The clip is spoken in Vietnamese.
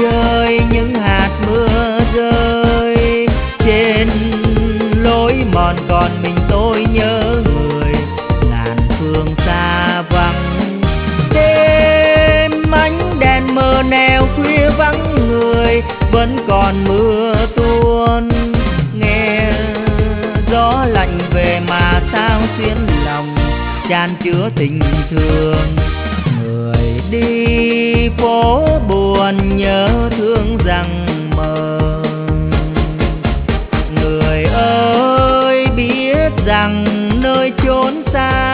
trời những hạt mưa rơi trên lối mòn, còn mình tôi nhớ người ngàn phương xa vắng. Đêm ánh đèn mờ neo khuya vắng người, vẫn còn mưa tuôn nghe gió lạnh về mà sao xuyến lòng chan chứa tình thương. Người đi phố buồn nhớ thương rằng mơ, người ơi biết rằng nơi chốn xa